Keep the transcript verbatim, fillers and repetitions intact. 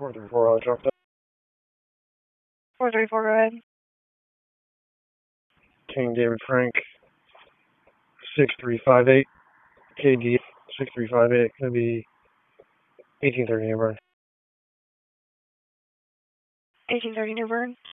four three four, I'll drop that. four three four, go ahead. King David Frank, six three five eight. K D, six three five eight. Gonna be eighteen thirty New Bern. eighteen thirty New Bern.